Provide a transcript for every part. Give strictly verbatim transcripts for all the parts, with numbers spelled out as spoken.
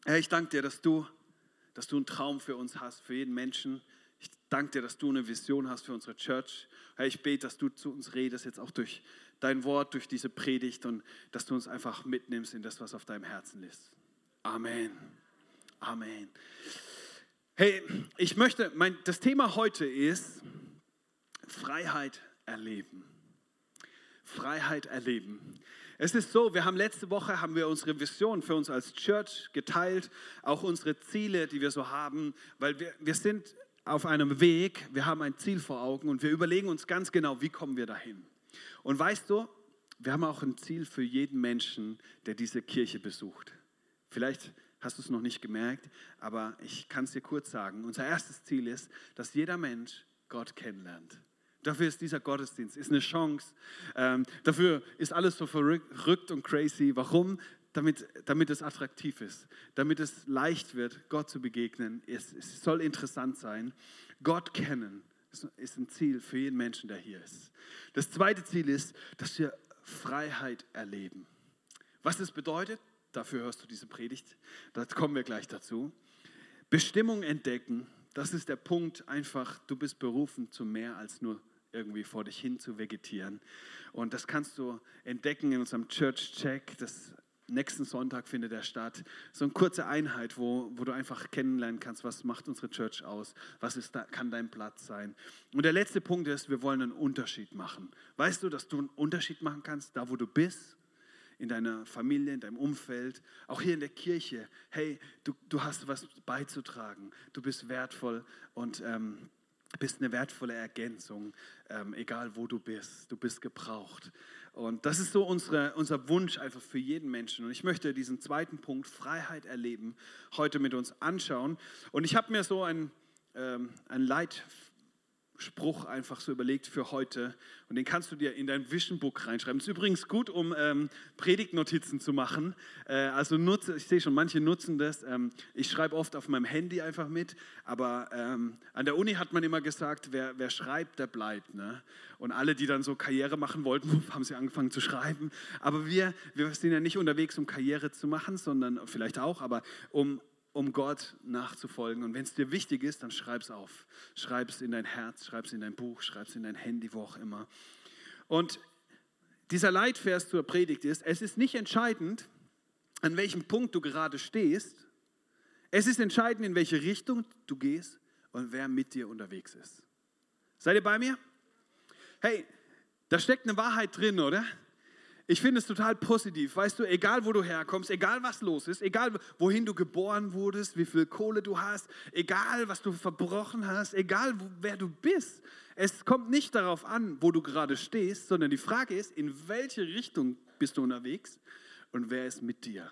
Herr, ich danke dir, dass du, dass du einen Traum für uns hast, für jeden Menschen. Ich danke dir, dass du eine Vision hast für unsere Church. Herr, ich bete, dass du zu uns redest, jetzt auch durch dein Wort, durch diese Predigt und dass du uns einfach mitnimmst in das, was auf deinem Herzen ist. Amen. Amen. Hey, ich möchte, mein, das Thema heute ist Freiheit erleben. Freiheit erleben. Es ist so, wir haben letzte Woche haben wir unsere Vision für uns als Church geteilt, auch unsere Ziele, die wir so haben, weil wir, wir sind auf einem Weg, wir haben ein Ziel vor Augen und wir überlegen uns ganz genau, wie kommen wir dahin. Und weißt du, wir haben auch ein Ziel für jeden Menschen, der diese Kirche besucht. Vielleicht hast du es noch nicht gemerkt, aber ich kann es dir kurz sagen. Unser erstes Ziel ist, dass jeder Mensch Gott kennenlernt. Dafür ist dieser Gottesdienst, ist eine Chance. Ähm, dafür ist alles so verrückt und crazy. Warum? Damit, damit es attraktiv ist, damit es leicht wird, Gott zu begegnen. Es, es soll interessant sein. Gott kennen ist ein Ziel für jeden Menschen, der hier ist. Das zweite Ziel ist, dass wir Freiheit erleben. Was das bedeutet, dafür hörst du diese Predigt. Da kommen wir gleich dazu. Bestimmung entdecken, das ist der Punkt einfach, du bist berufen zu mehr als nur irgendwie vor dich hin zu vegetieren. Und das kannst du entdecken in unserem Church Check. Das nächsten Sonntag findet er statt. So eine kurze Einheit, wo, wo du einfach kennenlernen kannst, was macht unsere Church aus, was ist da, kann dein Platz sein. Und der letzte Punkt ist, wir wollen einen Unterschied machen. Weißt du, dass du einen Unterschied machen kannst, da wo du bist, in deiner Familie, in deinem Umfeld, auch hier in der Kirche. Hey, du, du hast was beizutragen, du bist wertvoll und ähm, bist eine wertvolle Ergänzung, ähm, egal wo du bist, du bist gebraucht. Und das ist so unsere, unser Wunsch einfach für jeden Menschen. Und ich möchte diesen zweiten Punkt, Freiheit erleben, heute mit uns anschauen. Und ich habe mir so ein, ähm, ein Leitspruch einfach so überlegt für heute. Und den kannst du dir in dein Vision Book reinschreiben. Das ist übrigens gut, um ähm, Predigtnotizen zu machen. Äh, also nutze, ich sehe schon, manche nutzen das. Ähm, ich schreibe oft auf meinem Handy einfach mit. Aber ähm, an der Uni hat man immer gesagt, wer, wer schreibt, der bleibt. Ne? Und alle, die dann so Karriere machen wollten, haben sie angefangen zu schreiben. Aber wir, wir sind ja nicht unterwegs, um Karriere zu machen, sondern vielleicht auch, aber um um Gott nachzufolgen. Und wenn es dir wichtig ist, dann schreib es auf. Schreib es in dein Herz, schreib es in dein Buch, schreib es in dein Handy, wo auch immer. Und dieser Leitvers zur Predigt ist, es ist nicht entscheidend, an welchem Punkt du gerade stehst. Es ist entscheidend, in welche Richtung du gehst und wer mit dir unterwegs ist. Seid ihr bei mir? Hey, da steckt eine Wahrheit drin, oder? Ich finde es total positiv, weißt du, egal wo du herkommst, egal was los ist, egal wohin du geboren wurdest, wie viel Kohle du hast, egal was du verbrochen hast, egal wo, wer du bist, es kommt nicht darauf an, wo du gerade stehst, sondern die Frage ist, in welche Richtung bist du unterwegs und wer ist mit dir?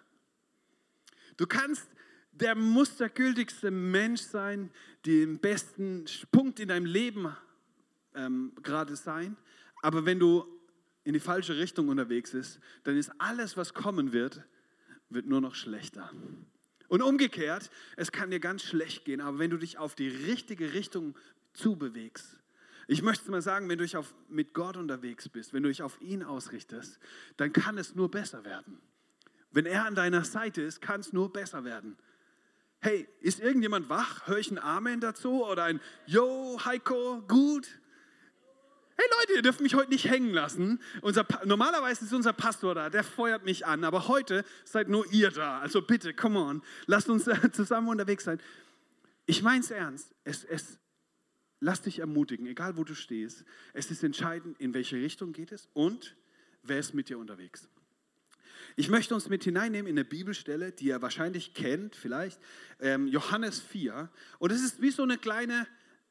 Du kannst der mustergültigste Mensch sein, den besten Punkt in deinem Leben ähm, gerade sein, aber wenn du in die falsche Richtung unterwegs ist, dann ist alles, was kommen wird, wird nur noch schlechter. Und umgekehrt, es kann dir ganz schlecht gehen, aber wenn du dich auf die richtige Richtung zubewegst, ich möchte mal sagen, wenn du dich auf, mit Gott unterwegs bist, wenn du dich auf ihn ausrichtest, dann kann es nur besser werden. Wenn er an deiner Seite ist, kann es nur besser werden. Hey, ist irgendjemand wach? Hör ich ein Amen dazu oder ein Yo, Heiko, gut? Hey Leute, ihr dürft mich heute nicht hängen lassen. Unser, normalerweise ist unser Pastor da, der feuert mich an, aber heute seid nur ihr da. Also bitte, come on, lasst uns zusammen unterwegs sein. Ich meine es ernst, es, es, lass dich ermutigen, egal wo du stehst. Es ist entscheidend, in welche Richtung geht es und wer ist mit dir unterwegs. Ich möchte uns mit hineinnehmen in eine Bibelstelle, die ihr wahrscheinlich kennt, vielleicht, ähm, Johannes vier. Und es ist wie so eine kleine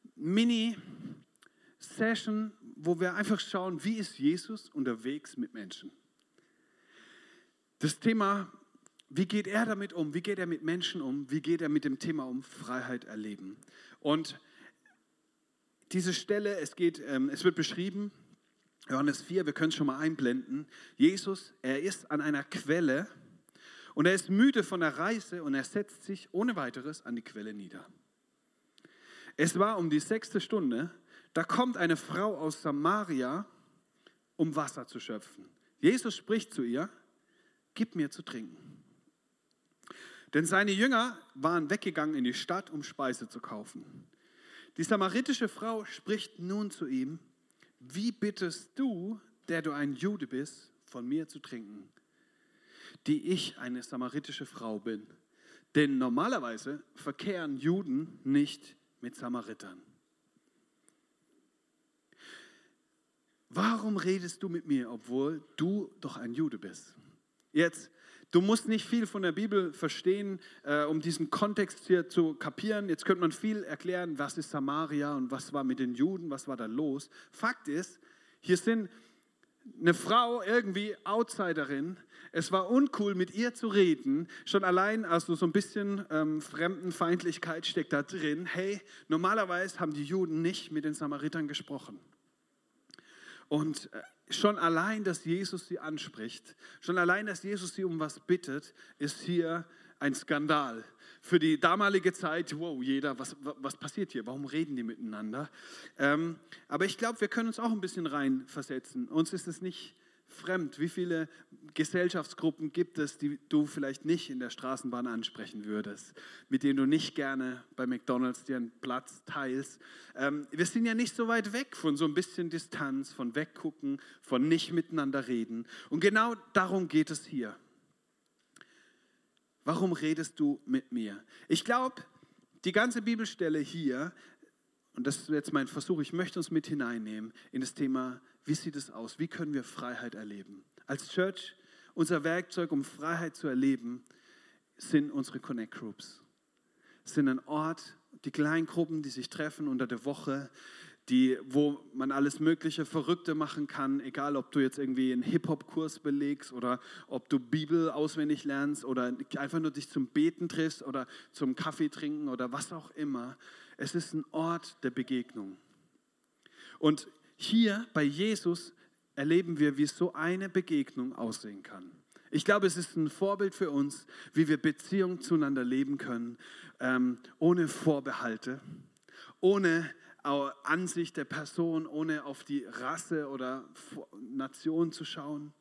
Mini-Session, wo wir einfach schauen, wie ist Jesus unterwegs mit Menschen. Das Thema, wie geht er damit um, wie geht er mit Menschen um, wie geht er mit dem Thema um Freiheit erleben. Und diese Stelle, es geht, ähm, es wird beschrieben, Johannes vier, wir können es schon mal einblenden. Jesus, er ist an einer Quelle und er ist müde von der Reise und er setzt sich ohne weiteres an die Quelle nieder. Es war um die sechste Stunde. Da kommt eine Frau aus Samaria, um Wasser zu schöpfen. Jesus spricht zu ihr, gib mir zu trinken. Denn seine Jünger waren weggegangen in die Stadt, um Speise zu kaufen. Die samaritische Frau spricht nun zu ihm: Wie bittest du, der du ein Jude bist, von mir zu trinken, die ich eine samaritische Frau bin? Denn normalerweise verkehren Juden nicht mit Samaritern. Warum redest du mit mir, obwohl du doch ein Jude bist? Jetzt, du musst nicht viel von der Bibel verstehen, äh, um diesen Kontext hier zu kapieren. Jetzt könnte man viel erklären, was ist Samaria und was war mit den Juden, was war da los. Fakt ist, hier sind eine Frau, irgendwie Outsiderin. Es war uncool, mit ihr zu reden. Schon allein, also so ein bisschen ähm, Fremdenfeindlichkeit steckt da drin. Hey, normalerweise haben die Juden nicht mit den Samaritern gesprochen. Und schon allein, dass Jesus sie anspricht, schon allein, dass Jesus sie um was bittet, ist hier ein Skandal. Für die damalige Zeit, wow, jeder, was, was passiert hier? Warum reden die miteinander? Ähm, aber ich glaube, wir können uns auch ein bisschen reinversetzen. Uns ist es nicht fremd. Wie viele Gesellschaftsgruppen gibt es, die du vielleicht nicht in der Straßenbahn ansprechen würdest, mit denen du nicht gerne bei McDonald's dir einen Platz teilst? Ähm, wir sind ja nicht so weit weg von so ein bisschen Distanz, von weggucken, von nicht miteinander reden. Und genau darum geht es hier. Warum redest du mit mir? Ich glaube, die ganze Bibelstelle hier, und das ist jetzt mein Versuch, ich möchte uns mit hineinnehmen in das Thema, wie sieht es aus? Wie können wir Freiheit erleben? Als Church, unser Werkzeug, um Freiheit zu erleben, sind unsere Connect Groups. Es sind ein Ort, die Kleingruppen, die sich treffen unter der Woche, die, wo man alles mögliche Verrückte machen kann, egal ob du jetzt irgendwie einen Hip-Hop-Kurs belegst oder ob du Bibel auswendig lernst oder einfach nur dich zum Beten triffst oder zum Kaffee trinken oder was auch immer. Es ist ein Ort der Begegnung. Und hier bei Jesus erleben wir, wie so eine Begegnung aussehen kann. Ich glaube, es ist ein Vorbild für uns, wie wir Beziehungen zueinander leben können, ähm, ohne Vorbehalte, ohne Ansicht der Person, ohne auf die Rasse oder Nation zu schauen,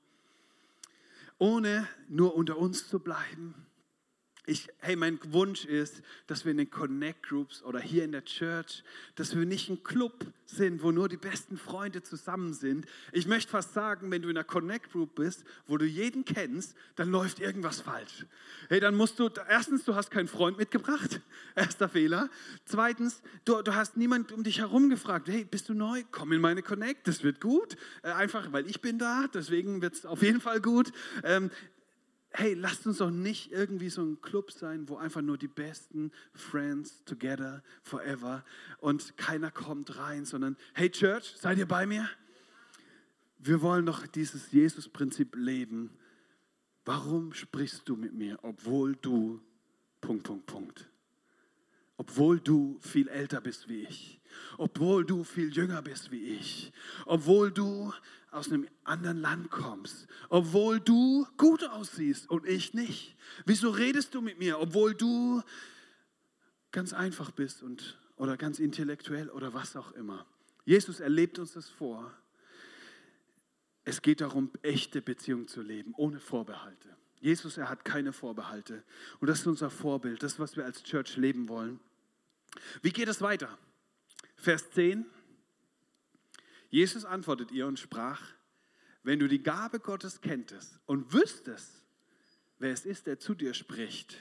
ohne nur unter uns zu bleiben. Ich, hey, mein Wunsch ist, dass wir in den Connect Groups oder hier in der Church, dass wir nicht ein Club sind, wo nur die besten Freunde zusammen sind. Ich möchte fast sagen, wenn du in einer Connect Group bist, wo du jeden kennst, dann läuft irgendwas falsch. Hey, dann musst du, erstens, du hast keinen Freund mitgebracht, erster Fehler. Zweitens, du, du hast niemand um dich herum gefragt, hey, bist du neu? Komm in meine Connect, das wird gut. Äh, einfach, weil ich bin da, deswegen wird es auf jeden Fall gut. Ähm, Hey, lasst uns doch nicht irgendwie so ein Club sein, wo einfach nur die besten Friends together forever und keiner kommt rein, sondern hey Church, seid ihr bei mir? Wir wollen doch dieses Jesus-Prinzip leben. Warum sprichst du mit mir, obwohl du Punkt, Punkt, Punkt. Obwohl du viel älter bist wie ich, obwohl du viel jünger bist wie ich, obwohl du aus einem anderen Land kommst, obwohl du gut aussiehst und ich nicht. Wieso redest du mit mir, obwohl du ganz einfach bist und, oder ganz intellektuell oder was auch immer? Jesus erlebt uns das vor. Es geht darum, echte Beziehungen zu leben, ohne Vorbehalte. Jesus, er hat keine Vorbehalte. Und das ist unser Vorbild, das, was wir als Church leben wollen. Wie geht es weiter? Vers zehn. Jesus antwortet ihr und sprach: Wenn du die Gabe Gottes kenntest und wüsstest, wer es ist, der zu dir spricht,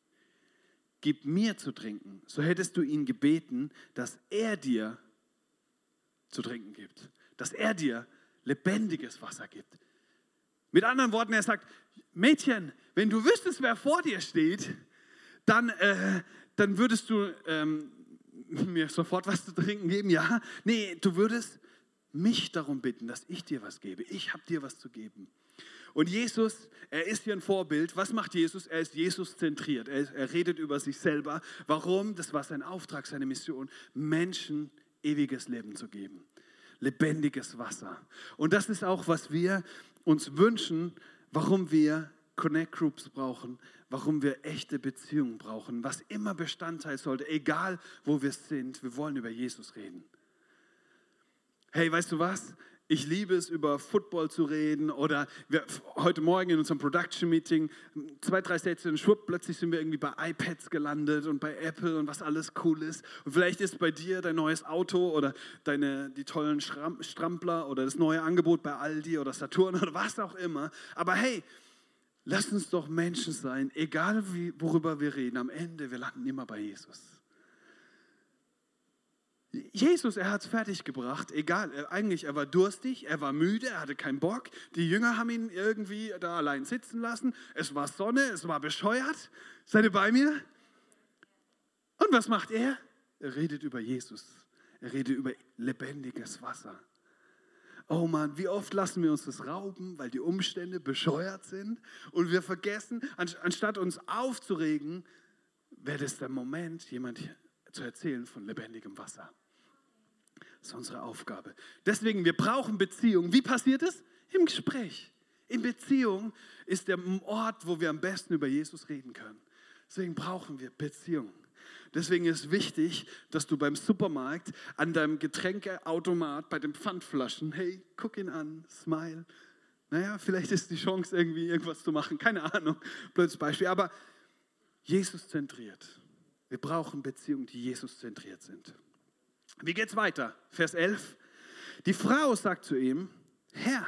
gib mir zu trinken, so hättest du ihn gebeten, dass er dir zu trinken gibt, dass er dir lebendiges Wasser gibt. Mit anderen Worten, er sagt: Mädchen, wenn du wüsstest, wer vor dir steht, dann, äh, dann würdest du ähm, mir sofort was zu trinken geben, ja? Nee, du würdest mich darum bitten, dass ich dir was gebe. Ich habe dir was zu geben. Und Jesus, er ist hier ein Vorbild. Was macht Jesus? Er ist Jesus-zentriert. Er, er redet über sich selber. Warum? Das war sein Auftrag, seine Mission, Menschen ewiges Leben zu geben. Lebendiges Wasser. Und das ist auch, was wir uns wünschen, warum wir Connect Groups brauchen, warum wir echte Beziehungen brauchen, was immer Bestandteil sollte, egal wo wir sind, wir wollen über Jesus reden. Hey, weißt du was? ich liebe es, über Football zu reden oder wir, heute Morgen in unserem Production-Meeting zwei, drei Sätze und schwupp, plötzlich sind wir irgendwie bei iPads gelandet und bei Apple und was alles cool ist. Und vielleicht ist bei dir dein neues Auto oder deine, die tollen Schram- Strampler oder das neue Angebot bei Aldi oder Saturn oder was auch immer. Aber hey, lass uns doch Menschen sein, egal wie, worüber wir reden, am Ende, wir landen immer bei Jesus. Jesus, er hat es fertiggebracht, egal, er, eigentlich, er war durstig, er war müde, er hatte keinen Bock. Die Jünger haben ihn irgendwie da allein sitzen lassen. Es war Sonne, es war bescheuert. Seid ihr bei mir? Und was macht er? Er redet über Jesus. Er redet über lebendiges Wasser. Oh Mann, wie oft lassen wir uns das rauben, weil die Umstände bescheuert sind und wir vergessen, anstatt uns aufzuregen, wäre das der Moment, jemand zu erzählen von lebendigem Wasser. Das ist unsere Aufgabe. Deswegen, wir brauchen Beziehung. Wie passiert es? Im Gespräch. In Beziehung ist der Ort, wo wir am besten über Jesus reden können. Deswegen brauchen wir Beziehung. Deswegen ist wichtig, dass du beim Supermarkt an deinem Getränkeautomat bei den Pfandflaschen, hey, guck ihn an, smile. Naja, vielleicht ist die Chance irgendwie irgendwas zu machen, keine Ahnung, blödes Beispiel. Aber Jesus zentriert. Wir brauchen Beziehungen, die Jesus zentriert sind. Wie geht's weiter? Vers elf. Die Frau sagt zu ihm, Herr,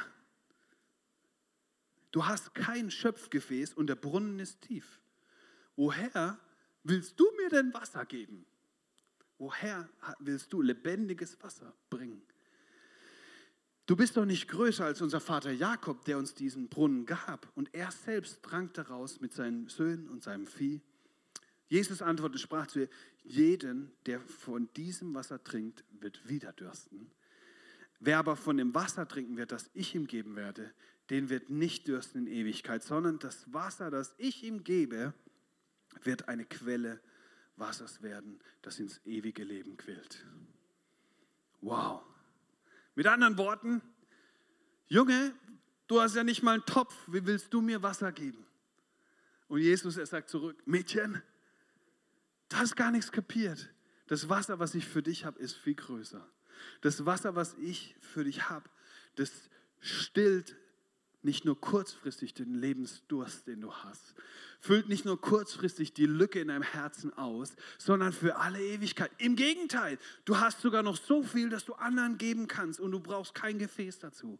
du hast kein Schöpfgefäß und der Brunnen ist tief. Woher willst du mir denn Wasser geben? Woher willst du lebendiges Wasser bringen? Du bist doch nicht größer als unser Vater Jakob, der uns diesen Brunnen gab. Und er selbst trank daraus mit seinen Söhnen und seinem Vieh. Jesus antwortete und sprach zu ihr, jeden, der von diesem Wasser trinkt, wird wieder dürsten. Wer aber von dem Wasser trinken wird, das ich ihm geben werde, den wird nicht dürsten in Ewigkeit, sondern das Wasser, das ich ihm gebe, wird eine Quelle Wassers werden, das ins ewige Leben quillt. Wow. Mit anderen Worten, Junge, du hast ja nicht mal einen Topf, wie willst du mir Wasser geben? Und Jesus, er sagt zurück, Mädchen, du hast gar nichts kapiert. Das Wasser, was ich für dich habe, ist viel größer. Das Wasser, was ich für dich habe, das stillt nicht nur kurzfristig den Lebensdurst, den du hast, füllt nicht nur kurzfristig die Lücke in deinem Herzen aus, sondern für alle Ewigkeit. Im Gegenteil, du hast sogar noch so viel, dass du anderen geben kannst und du brauchst kein Gefäß dazu.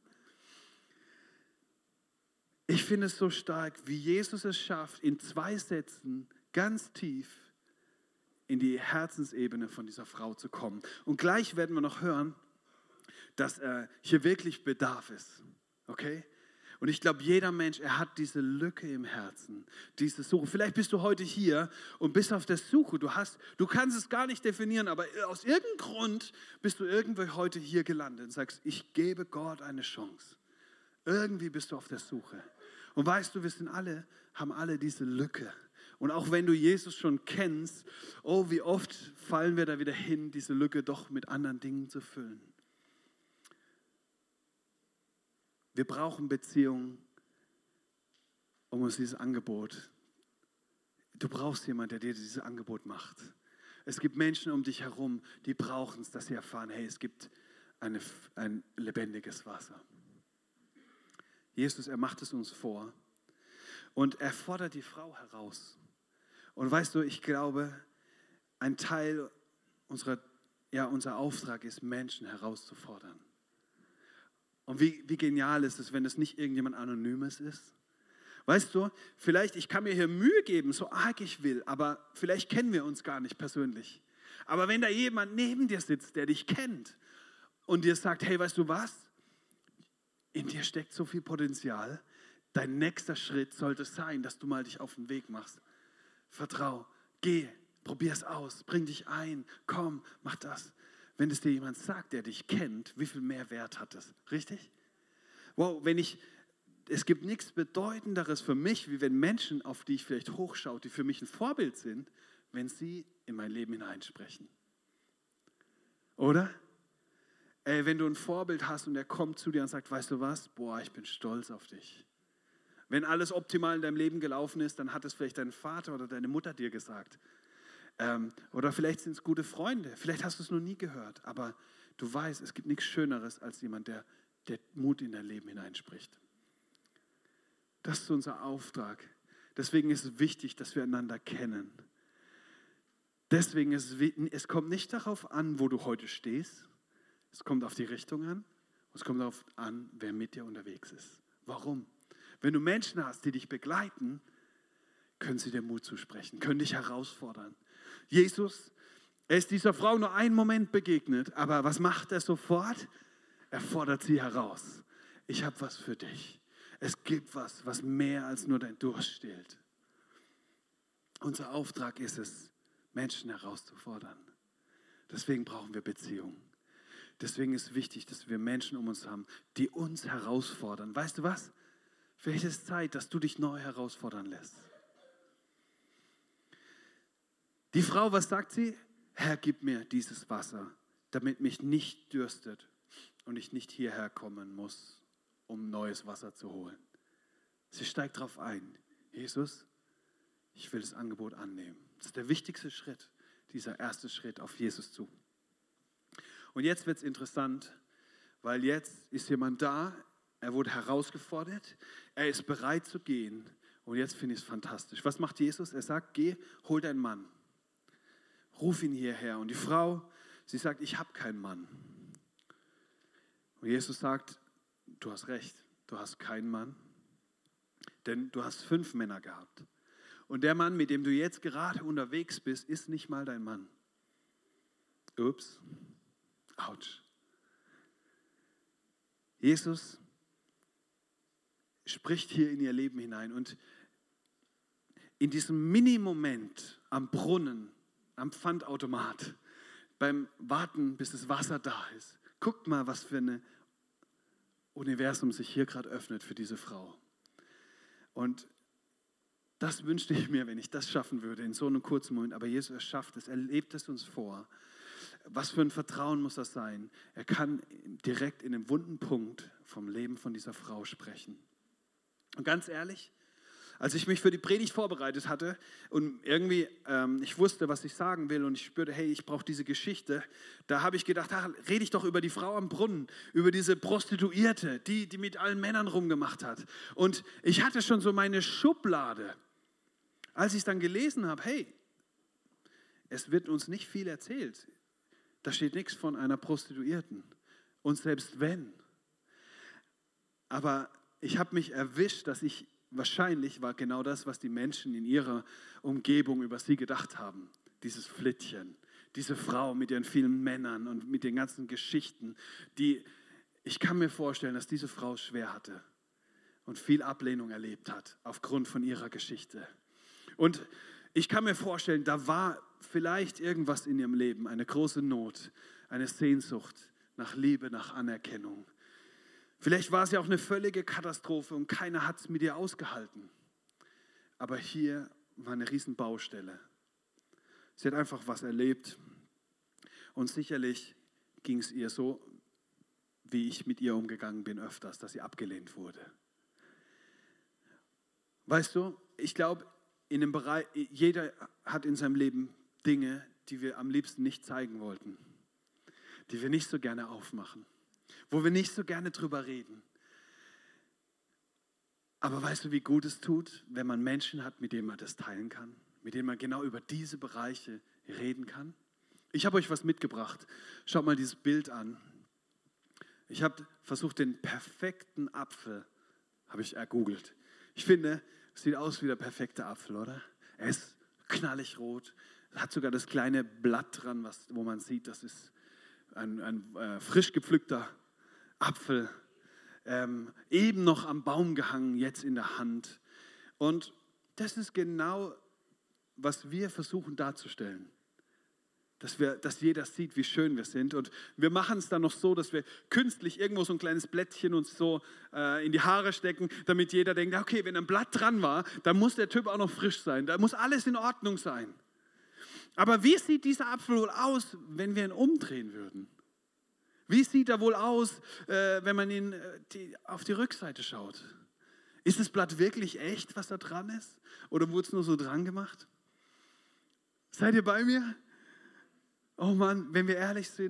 Ich finde es so stark, wie Jesus es schafft, in zwei Sätzen ganz tief in die Herzensebene von dieser Frau zu kommen. Und gleich werden wir noch hören, dass äh, hier wirklich Bedarf ist. Okay? Und ich glaube, jeder Mensch, er hat diese Lücke im Herzen, diese Suche. Vielleicht bist du heute hier und bist auf der Suche. Du hast, du kannst es gar nicht definieren, aber aus irgendeinem Grund bist du irgendwo heute hier gelandet und sagst, ich gebe Gott eine Chance. Irgendwie bist du auf der Suche. Und weißt du, wir sind alle, haben alle diese Lücke. Und auch wenn du Jesus schon kennst, oh, wie oft fallen wir da wieder hin, diese Lücke doch mit anderen Dingen zu füllen. Wir brauchen Beziehungen, um uns dieses Angebot, du brauchst jemanden, der dir dieses Angebot macht. Es gibt Menschen um dich herum, die brauchen es, dass sie erfahren, hey, es gibt eine, ein lebendiges Wasser. Jesus, er macht es uns vor und er fordert die Frau heraus. Und weißt du, ich glaube, ein Teil unserer, ja, unser Auftrag ist, Menschen herauszufordern. Und wie, wie genial ist es, wenn es nicht irgendjemand Anonymes ist? Weißt du, vielleicht, ich kann mir hier Mühe geben, so arg ich will, aber vielleicht kennen wir uns gar nicht persönlich. Aber wenn da jemand neben dir sitzt, der dich kennt und dir sagt, hey, weißt du was? In dir steckt so viel Potenzial. Dein nächster Schritt sollte sein, dass du mal dich auf den Weg machst. Vertrau, geh, probier es aus, bring dich ein, komm, mach das. Wenn es dir jemand sagt, der dich kennt, wie viel mehr Wert hat es? Richtig? Wow, wenn ich, es gibt nichts Bedeutenderes für mich, wie wenn Menschen, auf die ich vielleicht hochschaue, die für mich ein Vorbild sind, wenn sie in mein Leben hineinsprechen. Oder? Ey, wenn du ein Vorbild hast und er kommt zu dir und sagt, weißt du was? Boah, ich bin stolz auf dich. Wenn alles optimal in deinem Leben gelaufen ist, dann hat es vielleicht dein Vater oder deine Mutter dir gesagt. Ähm, oder vielleicht sind es gute Freunde. Vielleicht hast du es noch nie gehört. Aber du weißt, es gibt nichts Schöneres als jemand, der der Mut in dein Leben hineinspricht. Das ist unser Auftrag. Deswegen ist es wichtig, dass wir einander kennen. Deswegen ist es, es kommt nicht darauf an, wo du heute stehst. Es kommt auf die Richtung an. Es kommt darauf an, wer mit dir unterwegs ist. Warum? Wenn du Menschen hast, die dich begleiten, können sie dir Mut zusprechen, können dich herausfordern. Jesus, er ist dieser Frau nur einen Moment begegnet, aber was macht er sofort? Er fordert sie heraus. Ich habe was für dich. Es gibt was, was mehr als nur dein Durst stillt. Unser Auftrag ist es, Menschen herauszufordern. Deswegen brauchen wir Beziehungen. Deswegen ist es wichtig, dass wir Menschen um uns haben, die uns herausfordern. Weißt du was? Vielleicht ist es Zeit, dass du dich neu herausfordern lässt. Die Frau, was sagt sie? Herr, gib mir dieses Wasser, damit mich nicht dürstet und ich nicht hierher kommen muss, um neues Wasser zu holen. Sie steigt darauf ein. Jesus, ich will das Angebot annehmen. Das ist der wichtigste Schritt, dieser erste Schritt auf Jesus zu. Und jetzt wird es interessant, weil jetzt ist jemand da, er wurde herausgefordert, er ist bereit zu gehen. Und jetzt finde ich es fantastisch. Was macht Jesus? Er sagt, geh, hol deinen Mann. Ruf ihn hierher. Und die Frau, sie sagt, ich habe keinen Mann. Und Jesus sagt, du hast recht, du hast keinen Mann, denn du hast fünf Männer gehabt. Und der Mann, mit dem du jetzt gerade unterwegs bist, ist nicht mal dein Mann. Ups, ouch. Jesus spricht hier in ihr Leben hinein und in diesem Mini-Moment am Brunnen, am Pfandautomat, beim Warten, bis das Wasser da ist, guckt mal, was für ein Universum sich hier gerade öffnet für diese Frau. Und das wünschte ich mir, wenn ich das schaffen würde, in so einem kurzen Moment. Aber Jesus, er schafft es, er lebt es uns vor. Was für ein Vertrauen muss das sein? Er kann direkt in den wunden Punkt vom Leben von dieser Frau sprechen. Und ganz ehrlich, als ich mich für die Predigt vorbereitet hatte und irgendwie ähm, ich wusste, was ich sagen will und ich spürte, hey, ich brauche diese Geschichte, da habe ich gedacht, ach, rede ich doch über die Frau am Brunnen, über diese Prostituierte, die, die mit allen Männern rumgemacht hat. Und ich hatte schon so meine Schublade. Als ich es dann gelesen habe, hey, es wird uns nicht viel erzählt. Da steht nichts von einer Prostituierten. Und selbst wenn. Aber ich habe mich erwischt, dass ich wahrscheinlich war genau das, was die Menschen in ihrer Umgebung über sie gedacht haben. Dieses Flittchen, diese Frau mit ihren vielen Männern und mit den ganzen Geschichten. Die, ich kann mir vorstellen, dass diese Frau es schwer hatte und viel Ablehnung erlebt hat aufgrund von ihrer Geschichte. Und ich kann mir vorstellen, da war vielleicht irgendwas in ihrem Leben, eine große Not, eine Sehnsucht nach Liebe, nach Anerkennung. Vielleicht war es ja auch eine völlige Katastrophe und keiner hat es mit ihr ausgehalten. Aber hier war eine riesen Baustelle. Sie hat einfach was erlebt und sicherlich ging es ihr so, wie ich mit ihr umgegangen bin öfters, dass sie abgelehnt wurde. Weißt du, ich glaube, in dem Bereich, jeder hat in seinem Leben Dinge, die wir am liebsten nicht zeigen wollten, die wir nicht so gerne aufmachen, wo wir nicht so gerne drüber reden. Aber weißt du, wie gut es tut, wenn man Menschen hat, mit denen man das teilen kann, mit denen man genau über diese Bereiche reden kann? Ich habe euch was mitgebracht. Schaut mal dieses Bild an. Ich habe versucht, den perfekten Apfel, habe ich ergoogelt. Ich finde, es sieht aus wie der perfekte Apfel, oder? Er ist knallig rot, hat sogar das kleine Blatt dran, was, wo man sieht, das ist ein, ein äh, frisch gepflückter Apfel, ähm, eben noch am Baum gehangen, jetzt in der Hand. Und das ist genau, was wir versuchen darzustellen. Dass, wir, dass jeder sieht, wie schön wir sind. Und wir machen es dann noch so, dass wir künstlich irgendwo so ein kleines Blättchen uns so äh, in die Haare stecken, damit jeder denkt, okay, wenn ein Blatt dran war, dann muss der Typ auch noch frisch sein. Da muss alles in Ordnung sein. Aber wie sieht dieser Apfel wohl aus, wenn wir ihn umdrehen würden? Wie sieht er wohl aus, äh, wenn man ihn äh, die, auf die Rückseite schaut? Ist das Blatt wirklich echt, was da dran ist? Oder wurde es nur so dran gemacht? Seid ihr bei mir? Oh Mann, wenn wir ehrlich sind,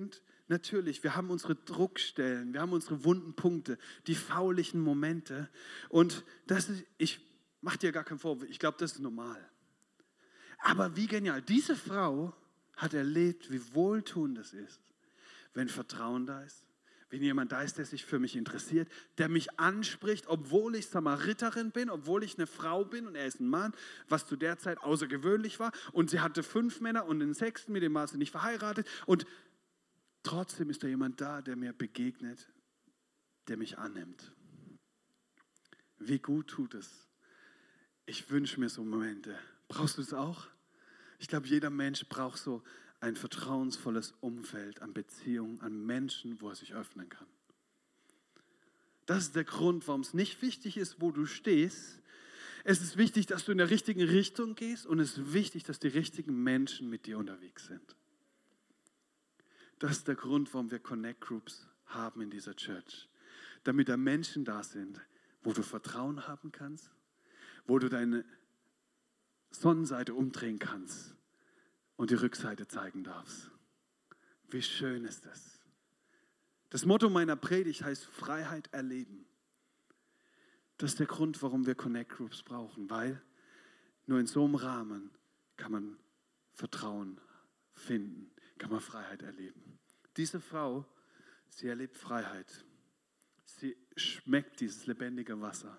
natürlich, wir haben unsere Druckstellen, wir haben unsere wunden Punkte, die faulichen Momente. Und das ist, ich mache dir gar keinen Vorwurf, ich glaube, das ist normal. Aber wie genial, diese Frau hat erlebt, wie wohltuend es ist, wenn Vertrauen da ist, wenn jemand da ist, der sich für mich interessiert, der mich anspricht, obwohl ich Samariterin bin, obwohl ich eine Frau bin und er ist ein Mann, was zu der Zeit außergewöhnlich war. Und sie hatte fünf Männer und den sechsten, mit dem war sie nicht verheiratet. Und trotzdem ist da jemand da, der mir begegnet, der mich annimmt. Wie gut tut es. Ich wünsche mir so Momente. Brauchst du es auch? Ich glaube, jeder Mensch braucht so ein vertrauensvolles Umfeld an Beziehungen, an Menschen, wo er sich öffnen kann. Das ist der Grund, warum es nicht wichtig ist, wo du stehst. Es ist wichtig, dass du in der richtigen Richtung gehst und es ist wichtig, dass die richtigen Menschen mit dir unterwegs sind. Das ist der Grund, warum wir Connect Groups haben in dieser Church. Damit da Menschen da sind, wo du Vertrauen haben kannst, wo du deine Sonnenseite umdrehen kannst und die Rückseite zeigen darfst. Wie schön ist das? Das Motto meiner Predigt heißt Freiheit erleben. Das ist der Grund, warum wir Connect Groups brauchen, weil nur in so einem Rahmen kann man Vertrauen finden, kann man Freiheit erleben. Diese Frau, sie erlebt Freiheit. Sie schmeckt dieses lebendige Wasser.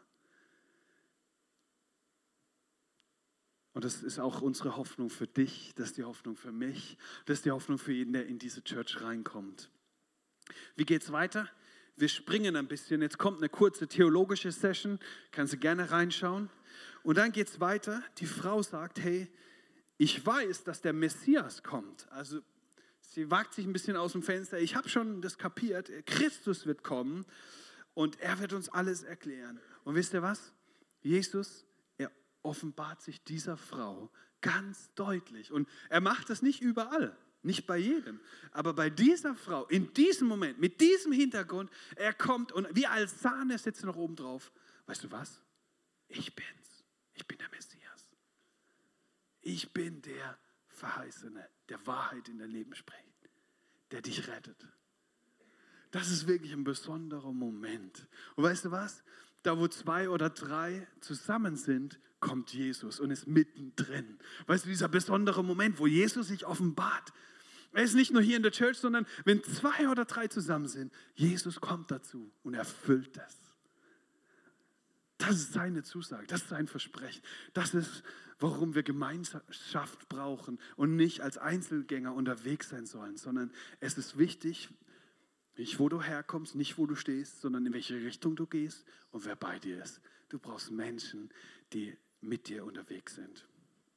Und das ist auch unsere Hoffnung für dich, das ist die Hoffnung für mich, das ist die Hoffnung für jeden, der in diese Church reinkommt. Wie geht's weiter? Wir springen ein bisschen, jetzt kommt eine kurze theologische Session, kannst du gerne reinschauen. Und dann geht's weiter, die Frau sagt, hey, ich weiß, dass der Messias kommt. Also sie wagt sich ein bisschen aus dem Fenster, ich habe schon das kapiert, Christus wird kommen und er wird uns alles erklären. Und wisst ihr was? Jesus offenbart sich dieser Frau ganz deutlich. Und er macht das nicht überall, nicht bei jedem. Aber bei dieser Frau, in diesem Moment, mit diesem Hintergrund, er kommt und wie als Sahne sitzt er noch oben drauf. Weißt du was? Ich bin's. Ich bin der Messias. Ich bin der Verheißene, der Wahrheit in dein Leben spricht, der dich rettet. Das ist wirklich ein besonderer Moment. Und weißt du was? Da, wo zwei oder drei zusammen sind, kommt Jesus und ist mittendrin. Weißt du, dieser besondere Moment, wo Jesus sich offenbart. Er ist nicht nur hier in der Church, sondern wenn zwei oder drei zusammen sind, Jesus kommt dazu und erfüllt das. Das ist seine Zusage, das ist sein Versprechen. Das ist, warum wir Gemeinschaft brauchen und nicht als Einzelgänger unterwegs sein sollen, sondern es ist wichtig, nicht wo du herkommst, nicht wo du stehst, sondern in welche Richtung du gehst und wer bei dir ist. Du brauchst Menschen, die mit dir unterwegs sind.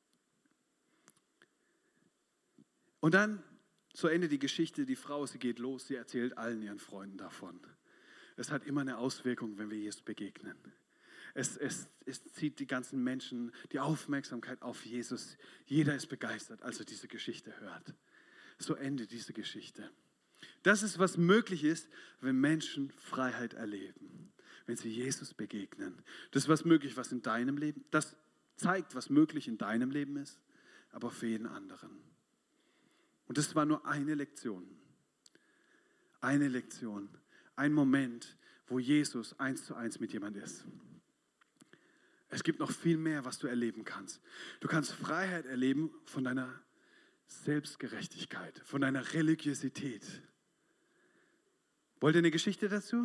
Und dann zu Ende die Geschichte, die Frau, sie geht los, sie erzählt allen ihren Freunden davon. Es hat immer eine Auswirkung, wenn wir Jesus begegnen. Es, es, es zieht die ganzen Menschen, die Aufmerksamkeit auf Jesus. Jeder ist begeistert, als er diese Geschichte hört. So endet diese Geschichte. Das ist, was möglich ist, wenn Menschen Freiheit erleben, wenn sie Jesus begegnen. Das ist was möglich, was in deinem Leben, das zeigt, was möglich in deinem Leben ist, aber für jeden anderen. Und das war nur eine Lektion. Eine Lektion, ein Moment, wo Jesus eins zu eins mit jemand ist. Es gibt noch viel mehr, was du erleben kannst. Du kannst Freiheit erleben von deiner Selbstgerechtigkeit, von deiner Religiosität. Wollt ihr eine Geschichte dazu?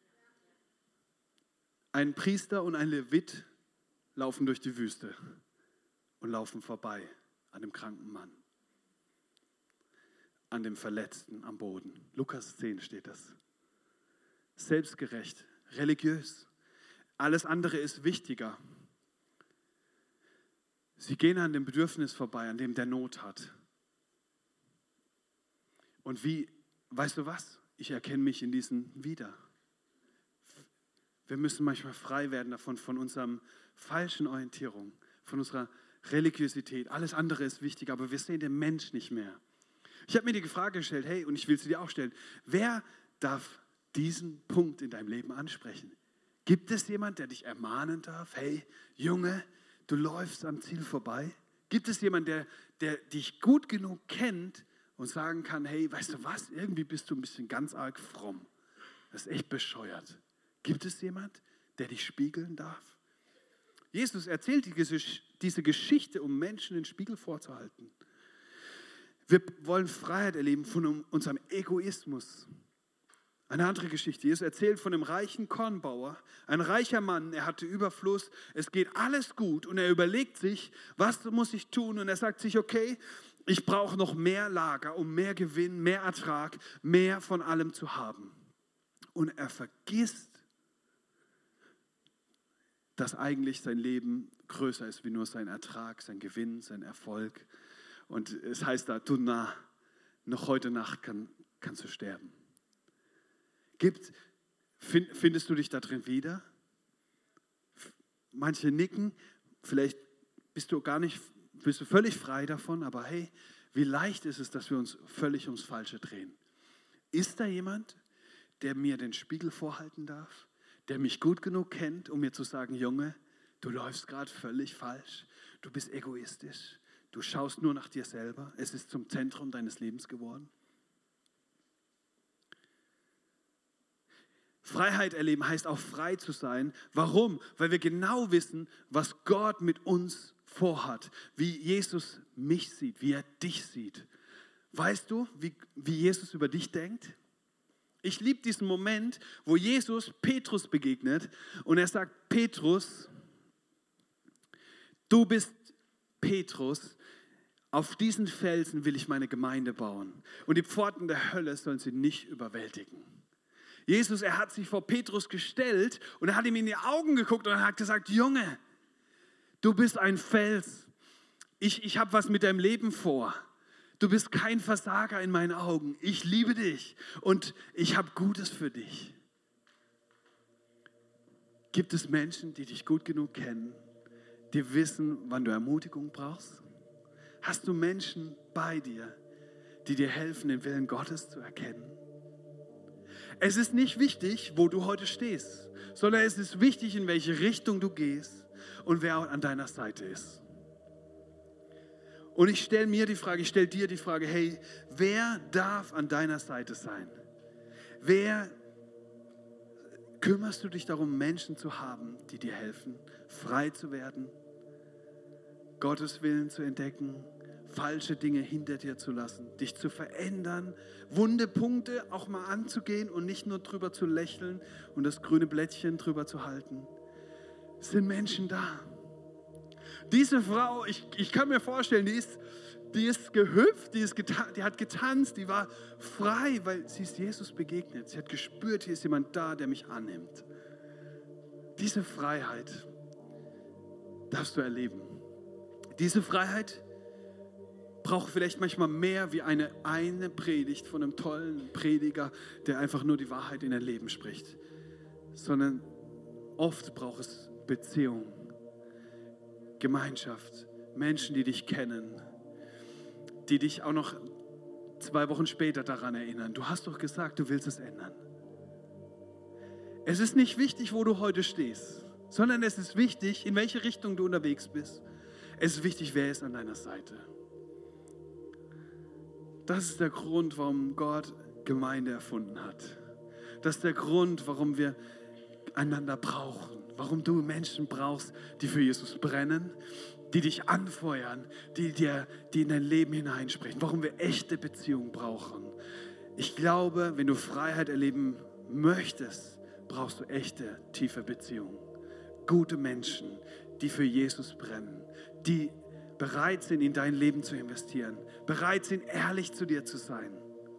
Ein Priester und ein Levit laufen durch die Wüste und laufen vorbei an dem kranken Mann, an dem Verletzten am Boden. Lukas zehn steht das. Selbstgerecht, religiös. Alles andere ist wichtiger. Sie gehen an dem Bedürfnis vorbei, an dem der Not hat. Und wie, weißt du was? Ich erkenne mich in diesen wieder. Wir müssen manchmal frei werden davon, von unserer falschen Orientierung, von unserer Religiosität. Alles andere ist wichtig, aber wir sehen den Mensch nicht mehr. Ich habe mir die Frage gestellt, hey, und ich will sie dir auch stellen, wer darf diesen Punkt in deinem Leben ansprechen? Gibt es jemand, der dich ermahnen darf? Hey, Junge, du läufst am Ziel vorbei. Gibt es jemand, der, der dich gut genug kennt, und sagen kann, hey, weißt du was, irgendwie bist du ein bisschen ganz arg fromm. Das ist echt bescheuert. Gibt es jemand, der dich spiegeln darf? Jesus erzählt diese Geschichte, um Menschen den Spiegel vorzuhalten. Wir wollen Freiheit erleben von unserem Egoismus. Eine andere Geschichte. Jesus erzählt von einem reichen Kornbauer. Ein reicher Mann, er hatte Überfluss. Es geht alles gut und er überlegt sich, was muss ich tun? Und er sagt sich, okay, ich brauche noch mehr Lager, um mehr Gewinn, mehr Ertrag, mehr von allem zu haben. Und er vergisst, dass eigentlich sein Leben größer ist wie nur sein Ertrag, sein Gewinn, sein Erfolg. Und es heißt da, du nah, noch heute Nacht kann, kannst du sterben. Gibt, find, findest du dich da drin wieder? Manche nicken, vielleicht bist du gar nicht, bist du völlig frei davon, aber hey, wie leicht ist es, dass wir uns völlig ums Falsche drehen? Ist da jemand, der mir den Spiegel vorhalten darf, der mich gut genug kennt, um mir zu sagen, Junge, du läufst gerade völlig falsch, du bist egoistisch, du schaust nur nach dir selber, es ist zum Zentrum deines Lebens geworden? Freiheit erleben heißt auch frei zu sein. Warum? Weil wir genau wissen, was Gott mit uns vorhat, wie Jesus mich sieht, wie er dich sieht. Weißt du, wie, wie Jesus über dich denkt? Ich liebe diesen Moment, wo Jesus Petrus begegnet und er sagt, Petrus, du bist Petrus, auf diesen Felsen will ich meine Gemeinde bauen und die Pforten der Hölle sollen sie nicht überwältigen. Jesus, er hat sich vor Petrus gestellt und er hat ihm in die Augen geguckt und er hat gesagt, Junge, du bist ein Fels. Ich, ich habe was mit deinem Leben vor. Du bist kein Versager in meinen Augen. Ich liebe dich und ich habe Gutes für dich. Gibt es Menschen, die dich gut genug kennen, die wissen, wann du Ermutigung brauchst? Hast du Menschen bei dir, die dir helfen, den Willen Gottes zu erkennen? Es ist nicht wichtig, wo du heute stehst, sondern es ist wichtig, in welche Richtung du gehst und wer an deiner Seite ist. Und ich stelle mir die Frage, ich stelle dir die Frage, hey, wer darf an deiner Seite sein? Wer kümmerst du dich darum, Menschen zu haben, die dir helfen, frei zu werden, Gottes Willen zu entdecken, falsche Dinge hinter dir zu lassen, dich zu verändern, wunde Punkte auch mal anzugehen und nicht nur drüber zu lächeln und das grüne Blättchen drüber zu halten. Es sind Menschen da. Diese Frau, ich, ich kann mir vorstellen, die ist, die ist gehüpft, die, ist geta- die hat getanzt, die war frei, weil sie ist Jesus begegnet. Sie hat gespürt, hier ist jemand da, der mich annimmt. Diese Freiheit darfst du erleben. Diese Freiheit braucht vielleicht manchmal mehr wie eine, eine Predigt von einem tollen Prediger, der einfach nur die Wahrheit in dein Leben spricht. Sondern oft braucht es Beziehung, Gemeinschaft, Menschen, die dich kennen, die dich auch noch zwei Wochen später daran erinnern. Du hast doch gesagt, du willst es ändern. Es ist nicht wichtig, wo du heute stehst, sondern es ist wichtig, in welche Richtung du unterwegs bist. Es ist wichtig, wer ist an deiner Seite. Das ist der Grund, warum Gott Gemeinde erfunden hat. Das ist der Grund, warum wir einander brauchen. Warum du Menschen brauchst, die für Jesus brennen, die dich anfeuern, die dir, die in dein Leben hineinsprechen. Warum wir echte Beziehungen brauchen. Ich glaube, wenn du Freiheit erleben möchtest, brauchst du echte, tiefe Beziehungen. Gute Menschen, die für Jesus brennen, die bereit sind, in dein Leben zu investieren, bereit sind, ehrlich zu dir zu sein.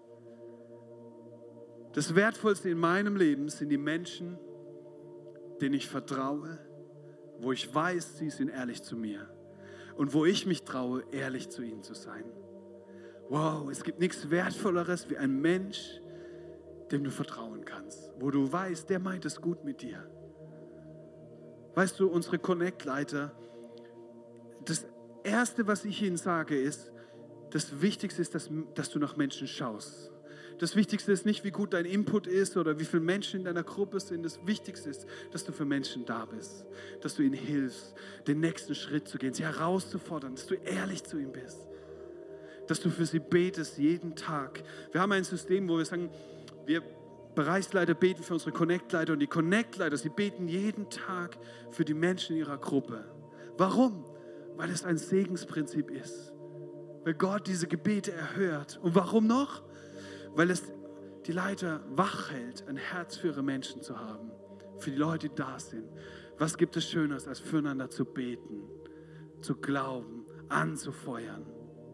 Das Wertvollste in meinem Leben sind die Menschen, denen ich vertraue, wo ich weiß, sie sind ehrlich zu mir und wo ich mich traue, ehrlich zu ihnen zu sein. Wow, es gibt nichts Wertvolleres wie ein Mensch, dem du vertrauen kannst, wo du weißt, der meint es gut mit dir. Weißt du, unsere Connect-Leiter, das Erste, was ich ihnen sage, ist, das Wichtigste ist, dass, dass du nach Menschen schaust. Das Wichtigste ist nicht, wie gut dein Input ist oder wie viele Menschen in deiner Gruppe sind. Das Wichtigste ist, dass du für Menschen da bist, dass du ihnen hilfst, den nächsten Schritt zu gehen, sie herauszufordern, dass du ehrlich zu ihnen bist. dass du für sie betest jeden Tag. Wir haben ein System, wo wir sagen, wir Bereichsleiter beten für unsere Connect-Leiter und die Connect-Leiter, sie beten jeden Tag für die Menschen in ihrer Gruppe. Warum? Weil es ein Segensprinzip ist. Weil Gott diese Gebete erhört. Und warum noch? Weil es die Leiter wach hält, ein Herz für ihre Menschen zu haben. Für die Leute, die da sind. Was gibt es Schöneres, als füreinander zu beten, zu glauben, anzufeuern?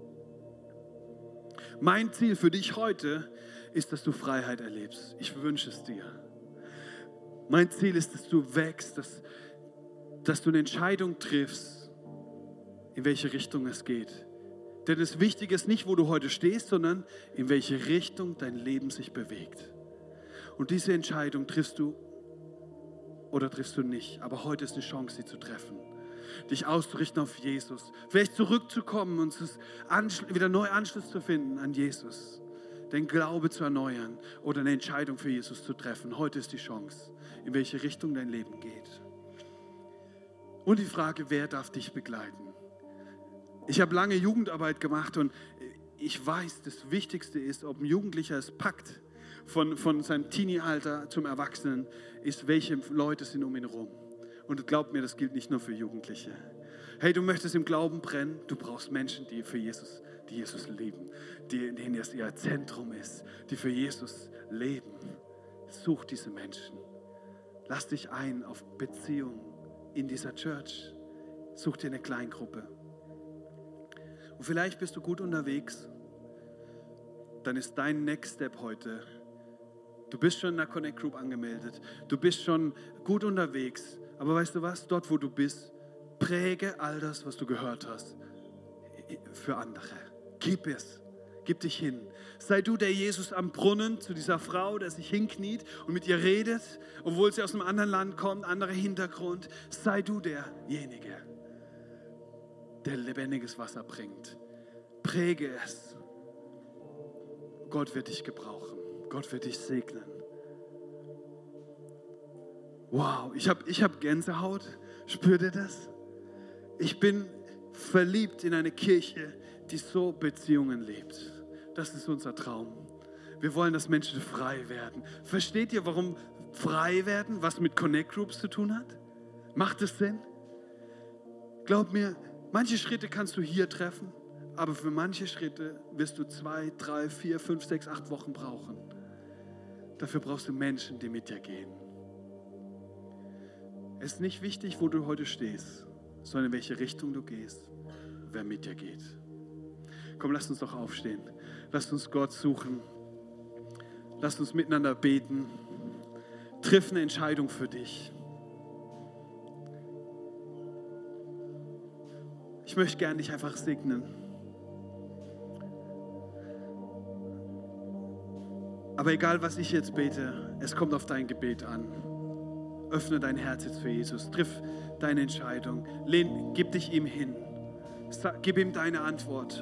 Mein Ziel für dich heute ist, dass du Freiheit erlebst. Ich wünsche es dir. Mein Ziel ist, dass du wächst, dass, dass du eine Entscheidung triffst, in welche Richtung es geht. Denn das Wichtige ist nicht, wo du heute stehst, sondern in welche Richtung dein Leben sich bewegt. Und diese Entscheidung triffst du oder triffst du nicht. Aber heute ist eine Chance, sie zu treffen. Dich auszurichten auf Jesus. Vielleicht zurückzukommen und wieder neu Anschluss zu finden an Jesus. Den Glaube zu erneuern oder eine Entscheidung für Jesus zu treffen. Heute ist die Chance, in welche Richtung dein Leben geht. Und die Frage, wer darf dich begleiten? Ich habe lange Jugendarbeit gemacht und ich weiß, das Wichtigste ist, ob ein Jugendlicher es packt, von, von seinem Teenie-Alter zum Erwachsenen, ist, welche Leute sind um ihn herum. Und glaub mir, das gilt nicht nur für Jugendliche. Hey, du möchtest im Glauben brennen, du brauchst Menschen, die für Jesus, die Jesus lieben, die, denen es ihr Zentrum ist, die für Jesus leben. Such diese Menschen. Lass dich ein auf Beziehung in dieser Church. Such dir eine Kleingruppe. Und vielleicht bist du gut unterwegs, dann ist dein Next Step heute, du bist schon in der Connect Group angemeldet, du bist schon gut unterwegs, aber weißt du was, dort wo du bist, präge all das, was du gehört hast, für andere. Gib es, gib dich hin. Sei du der Jesus am Brunnen zu dieser Frau, der sich hinkniet und mit ihr redet, obwohl sie aus einem anderen Land kommt, anderer Hintergrund. Sei du derjenige, der lebendiges Wasser bringt. Präge es. Gott wird dich gebrauchen. Gott wird dich segnen. Wow, ich habe ich hab Gänsehaut. Spürt ihr das? Ich bin verliebt in eine Kirche, die so Beziehungen lebt. Das ist unser Traum. Wir wollen, dass Menschen frei werden. Versteht ihr, warum frei werden, was mit Connect Groups zu tun hat? Macht es Sinn? Glaub mir, manche Schritte kannst du hier treffen, aber für manche Schritte wirst du zwei, drei, vier, fünf, sechs, acht Wochen brauchen. Dafür brauchst du Menschen, die mit dir gehen. Es ist nicht wichtig, wo du heute stehst, sondern in welche Richtung du gehst, wer mit dir geht. Komm, lass uns doch aufstehen. Lass uns Gott suchen. Lass uns miteinander beten. Triff eine Entscheidung für dich. Ich möchte gerne dich einfach segnen. Aber egal, was ich jetzt bete, es kommt auf dein Gebet an. Öffne dein Herz jetzt für Jesus. Triff deine Entscheidung. Lehn, gib dich ihm hin. Gib ihm deine Antwort.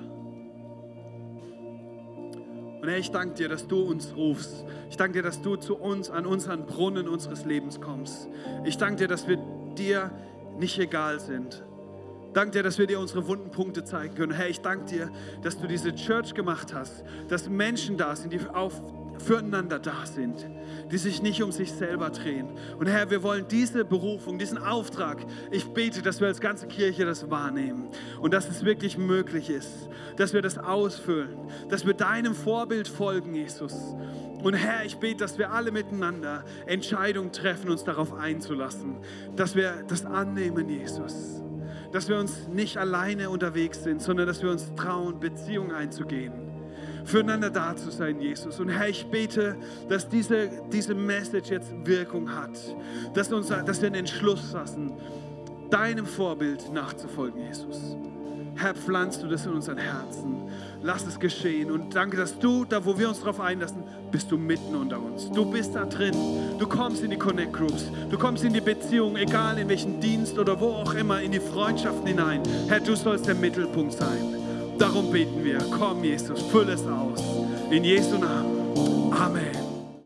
Und Herr, ich danke dir, dass du uns rufst. Ich danke dir, dass du zu uns an unseren Brunnen unseres Lebens kommst. Ich danke dir, dass wir dir nicht egal sind. Danke dir, dass wir dir unsere wunden Punkte zeigen können. Herr, ich danke dir, dass du diese Church gemacht hast, dass Menschen da sind, die auf, füreinander da sind, die sich nicht um sich selber drehen. Und Herr, wir wollen diese Berufung, diesen Auftrag, ich bete, dass wir als ganze Kirche das wahrnehmen und dass es wirklich möglich ist, dass wir das ausfüllen, dass wir deinem Vorbild folgen, Jesus. Und Herr, ich bete, dass wir alle miteinander Entscheidungen treffen, uns darauf einzulassen, dass wir das annehmen, Jesus. Dass wir uns nicht alleine unterwegs sind, sondern dass wir uns trauen, Beziehungen einzugehen. Füreinander da zu sein, Jesus. Und Herr, ich bete, dass diese, diese Message jetzt Wirkung hat. Dass, uns, dass wir einen Entschluss fassen, deinem Vorbild nachzufolgen, Jesus. Herr, pflanzt du das in unseren Herzen. Lass es geschehen. Und danke, dass du, da wo wir uns darauf einlassen, bist du mitten unter uns. Du bist da drin. Du kommst in die Connect Groups. Du kommst in die Beziehung, egal in welchen Dienst oder wo auch immer, in die Freundschaften hinein. Herr, du sollst der Mittelpunkt sein. Darum beten wir. Komm, Jesus, füll es aus. In Jesu Namen. Amen.